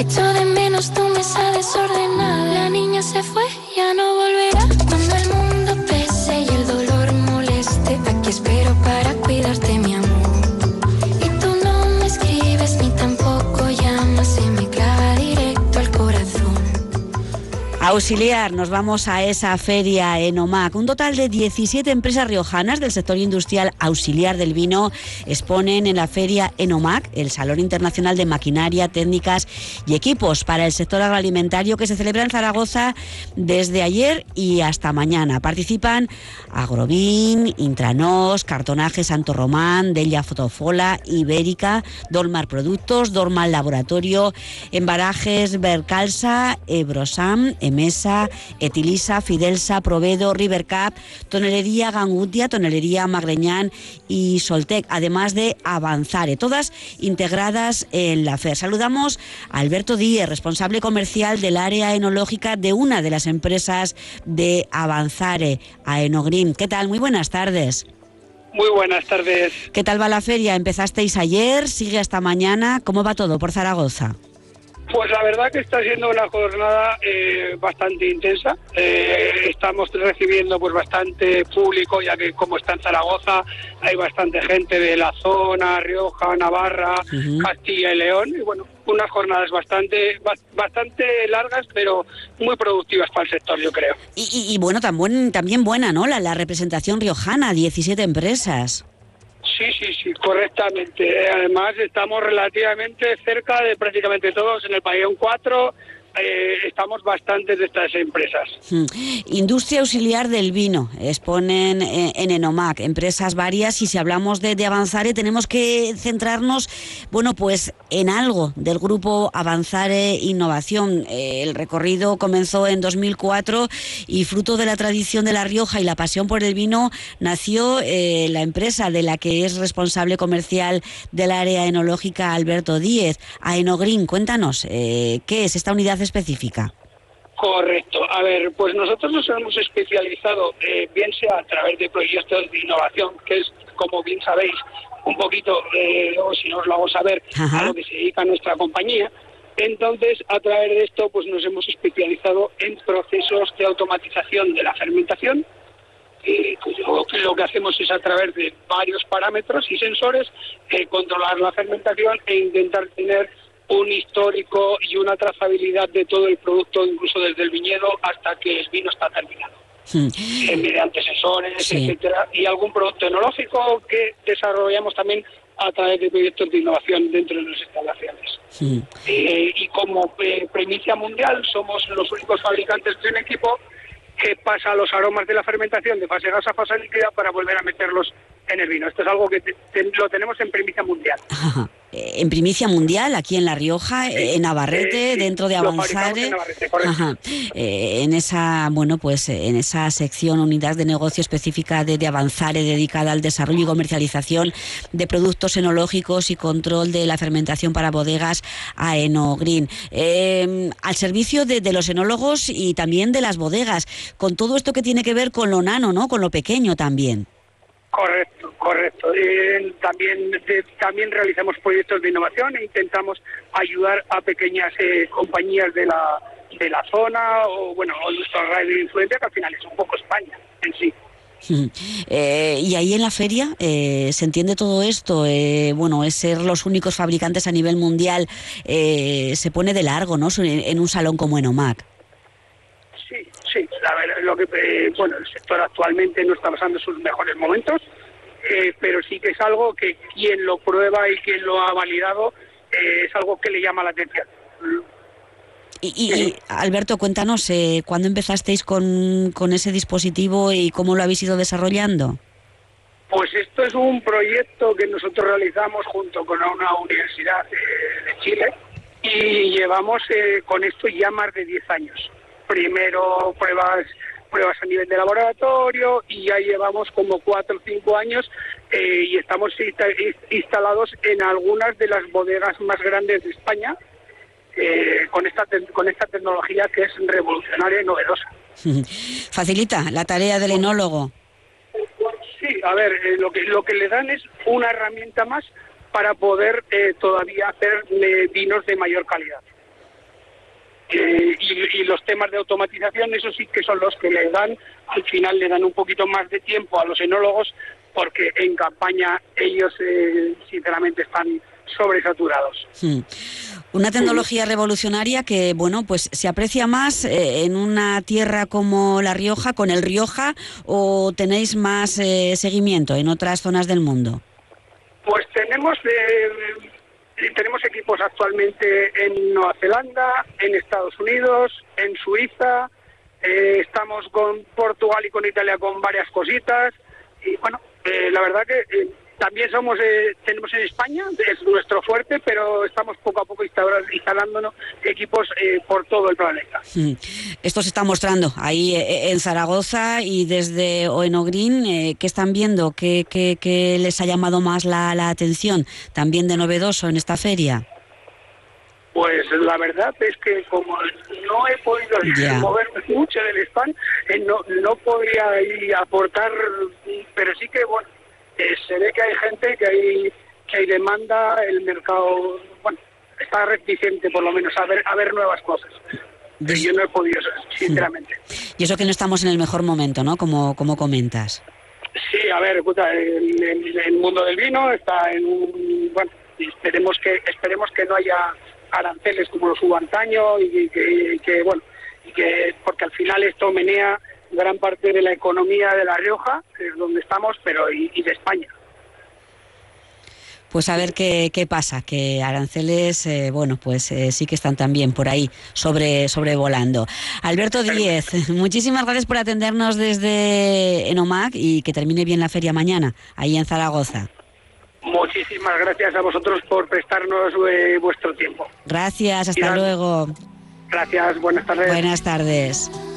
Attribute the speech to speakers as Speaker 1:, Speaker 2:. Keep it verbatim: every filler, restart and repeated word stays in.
Speaker 1: echo de menos tu mesa desordenada. La niña se fue, ya no volverá. Cuando el mundo pese y el dolor moleste, aquí espero para cuidarte, mi amor. Y tú no me escribes ni tampoco llamas, se me clava directo al corazón.
Speaker 2: Auxiliar, nos vamos a esa feria Enomac. Un total de diecisiete empresas riojanas del sector industrial auxiliar del vino exponen en la feria Enomac, el Salón Internacional de Maquinaria, Técnicas y Equipos para el sector agroalimentario, que se celebra en Zaragoza desde ayer y hasta mañana. Participan Agrovin, Intranos, Cartonaje Santo Román, Delia Fotofola, Ibérica, Dolmar Productos, Dormal Laboratorio, Embarajes Bercalsa, Ebrosam, Emesa, Etilisa, Fidelsa, Provedo, Rivercap, Tonelería Gangutia, Tonelería Magreñán y Soltec, además de Avanzare, todas integradas en la FER. Saludamos a Alberto Díez, responsable comercial del área enológica de una de las empresas de Avanzare, Aenogreen. ¿Qué tal? Muy buenas tardes.
Speaker 3: Muy buenas tardes.
Speaker 2: ¿Qué tal va la feria? Empezasteis ayer, sigue hasta mañana. ¿Cómo va todo por Zaragoza?
Speaker 3: Pues la verdad que está siendo una jornada eh, bastante intensa. Eh, estamos recibiendo pues bastante público, ya que como está en Zaragoza hay bastante gente de la zona, Rioja, Navarra, uh-huh. Castilla y León. Y bueno, unas jornadas bastante bastante largas, pero muy productivas para el sector, yo creo.
Speaker 2: Y, y, y bueno, tan buen, también buena, ¿no? La, la representación riojana, diecisiete empresas.
Speaker 3: Sí, sí, sí, correctamente. Además, estamos relativamente cerca de prácticamente todos. En el pabellón cuatro eh, estamos bastantes de estas empresas.
Speaker 2: Hmm. Industria auxiliar del vino, exponen eh, en Enomac, empresas varias, y si hablamos de, de Avanzare tenemos que centrarnos, bueno, pues en algo del grupo Avanzare Innovación. Eh, el recorrido comenzó en dos mil cuatro y fruto de la tradición de La Rioja y la pasión por el vino nació eh, la empresa de la que es responsable comercial del área enológica Alberto Díez, Aenogreen. Cuéntanos, eh, ¿qué es esta unidad específica?
Speaker 3: Correcto. A ver, pues nosotros nos hemos especializado, eh, bien sea a través de proyectos de innovación, que es, como bien sabéis, un poquito, eh, o si no os lo hago saber, Ajá. a lo que se dedica nuestra compañía. Entonces, a través de esto, pues nos hemos especializado en procesos de automatización de la fermentación. Eh, pues lo, lo que hacemos es, a través de varios parámetros y sensores, eh, controlar la fermentación e intentar tener un histórico y una trazabilidad de todo el producto, incluso desde el viñedo hasta que el vino está terminado. Hmm. Eh, mediante sensores, sí. etcétera, y algún producto enológico que desarrollamos también a través de proyectos de innovación dentro de las instalaciones. Hmm. Eh, y como eh, primicia mundial, somos los únicos fabricantes de un equipo que pasa los aromas de la fermentación de fase gas a fase líquida para volver a meterlos en el vino. Esto es algo que te, te, lo tenemos en primicia mundial.
Speaker 2: Ajá. En primicia mundial, aquí en La Rioja, sí, en Navarrete, eh, sí, dentro de Avanzare, en, Navarrete, Ajá. Eh, en esa, bueno, pues en esa sección, unidad de negocio específica de, de Avanzare, dedicada al desarrollo y comercialización de productos enológicos y control de la fermentación para bodegas, Aenogreen. Eh, al servicio de, de los enólogos y también de las bodegas, con todo esto que tiene que ver con lo nano, ¿no? Con lo pequeño también.
Speaker 3: Correcto, correcto. Eh, también de, también realizamos proyectos de innovación e intentamos ayudar a pequeñas eh, compañías de la de la zona o bueno, o nuestra radio de influencia, que al final es un poco España en sí.
Speaker 2: Eh, y ahí en la feria eh, se entiende todo esto, eh, bueno, es ser los únicos fabricantes a nivel mundial, eh, se pone de largo, ¿no? En, en un salón como Enomac.
Speaker 3: Sí, sí, a ver, lo que eh, bueno, el sector actualmente no está pasando sus mejores momentos, eh, pero sí que es algo que quien lo prueba y quien lo ha validado eh, es algo que le llama la atención.
Speaker 2: Y, y, y Alberto, cuéntanos, eh, ¿cuándo empezasteis con, con ese dispositivo y cómo lo habéis ido desarrollando?
Speaker 3: Pues esto es un proyecto que nosotros realizamos junto con una universidad eh, de Chile y llevamos eh, con esto ya más de diez años. Primero pruebas pruebas a nivel de laboratorio y ya llevamos como cuatro o cinco años eh, y estamos instalados en algunas de las bodegas más grandes de España eh, con esta te- con esta tecnología que es revolucionaria y novedosa.
Speaker 2: ¿Facilita la tarea del enólogo?
Speaker 3: Sí, a ver, eh, lo que lo que le dan es una herramienta más para poder eh, todavía hacer eh, vinos de mayor calidad. Eh, y, y los temas de automatización, eso sí que son los que le dan, al final le dan un poquito más de tiempo a los enólogos, porque en campaña ellos eh, sinceramente están sobresaturados.
Speaker 2: Hmm. Una tecnología revolucionaria que, bueno, pues se aprecia más eh, en una tierra como La Rioja, con el Rioja, o tenéis más eh, seguimiento en otras zonas del mundo.
Speaker 3: Pues tenemos eh, tenemos equipos actualmente en Nueva Zelanda, en Estados Unidos, en Suiza, eh, estamos con Portugal y con Italia con varias cositas, y bueno, eh, la verdad que eh, también somos eh, tenemos en España, es nuestro fuerte, pero estamos poco a poco instalándonos equipos eh, por todo el planeta.
Speaker 2: Esto se está mostrando ahí eh, en Zaragoza, y desde Oenogreen, eh, ¿qué están viendo? ¿Qué, qué, qué les ha llamado más la, la atención también de novedoso en esta feria?
Speaker 3: Pues la verdad es que como no he podido yeah. moverme mucho del stand, eh, no, no podría ir a aportar, pero sí que bueno, eh, se ve que hay gente, que hay que hay demanda, el mercado bueno está reticente por lo menos a ver a ver nuevas cosas. Pero yo no he podido, sinceramente.
Speaker 2: Y eso que no estamos en el mejor momento, ¿no? Como como comentas.
Speaker 3: Sí, a ver, escucha, el, el, el mundo del vino está en un bueno, esperemos que esperemos que no haya aranceles como los hubo antaño y que, y que bueno y que porque al final esto menea gran parte de la economía de La Rioja, que es donde estamos, pero y, y de España.
Speaker 2: Pues a ver qué, qué pasa, que aranceles, eh, bueno, pues eh, sí que están también por ahí sobre sobrevolando. Alberto Díez, muchísimas gracias por atendernos desde Enomac, y que termine bien la feria mañana, ahí en Zaragoza.
Speaker 3: Muchísimas gracias a vosotros por prestarnos eh, vuestro tiempo.
Speaker 2: Gracias, hasta luego.
Speaker 3: Gracias, buenas tardes.
Speaker 2: Buenas tardes.